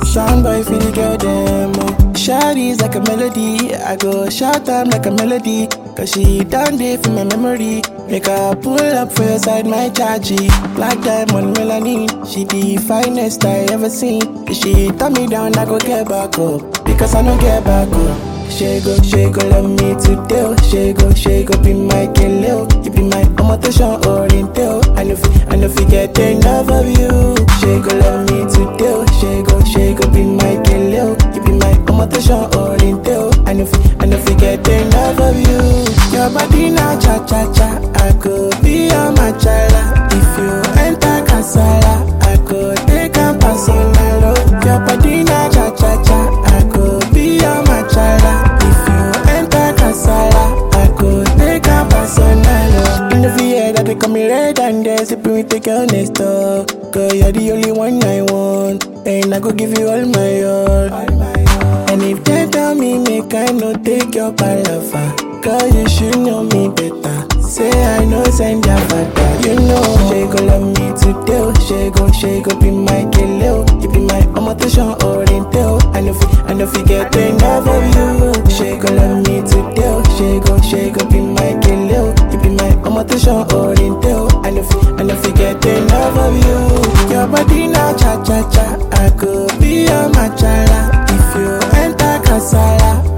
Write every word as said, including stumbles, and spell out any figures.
Sound boy for the girl them. Oh. Shawty's like a melody. I go shout them like a melody. Cause she done day for my memory. Make her pull up for your side, my chargy. Black diamond melanin. She the finest I ever seen. If she turn me down, I go get back up. Because I don't get back up. She go, she go love me today. Oh. She go, she go be my killer. You be my omotation oriental. I know fi, I know fi get enough of you. She go love me today. Oh. She go, she go be my killer. You be my omotation oriental. I know fi, I know fi get enough of you. Your body na cha cha cha. I could be your machala. If you enter casala, I could take a personal. Your body na cha cha cha. I could be your machala. If you enter casala, I could take a personal. In the V A that they call me red and they sipping with the girl next door. Girl, you're the only one I want, and I could give you all my all. And if they tell me make I no take your palaver, girl, you should know me better. Say I know send your father. You know she go love me today. Oh. She go, she go be my killer. You be my omotation oriental. I know fi, I know fi get enough of you. She go love me today. Oh. She go, she go be my killer. You be my omotation oriental. I know fi, I know fi get enough of you. Your body na cha cha cha. I could be your machala. If you enter casala,